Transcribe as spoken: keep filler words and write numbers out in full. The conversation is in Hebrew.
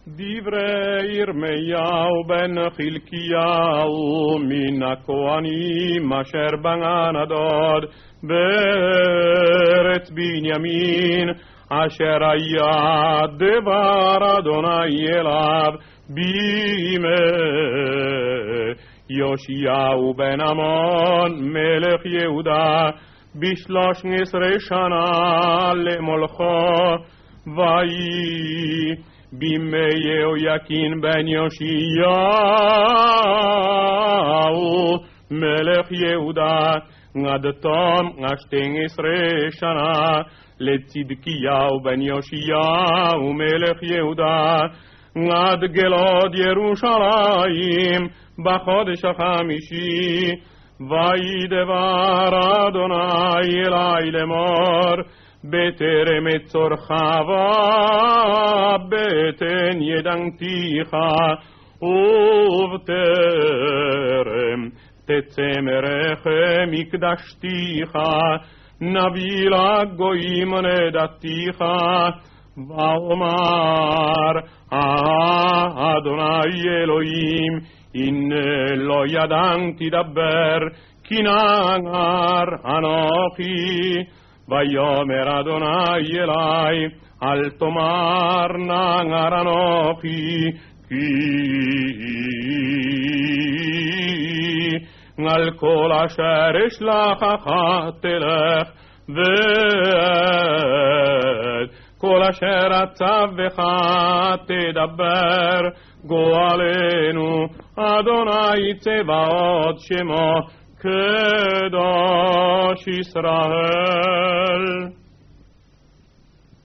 דברי ירמיהו בן חלקיהו מן הכהנים אשר בן הדוד בארץ בנימין, אשר היה דבר אדוני אליו בימי יאשיהו בן אמון מלך יהודה בשלוש עשרה שנה למולכו, ויהי בימי יהויקין בן יאשיהו מלך יהודה עד תום שתים עשרה שנה לצדקיהו בן יאשיהו מלך יהודה עד גלות ירושלים בחודש החמישי. ויהי דבר אדוני אלי לאמור, בטרם אצורך ובטן ידנתיך ובטרם תצא מרחם הקדשתיך, נביא לגויים נדתיך, ואומר אדוני אלוהים, הנה לא ידעתי דבר כי נער אנוכי. ויאמר אדוני אלי, אל תאמר נער אנוכי, כי על כל אשר אשלחך תלך, ואת כל אשר אצווך תדבר. גואלנו אדוני צבאות שמו, קדוש ישראל.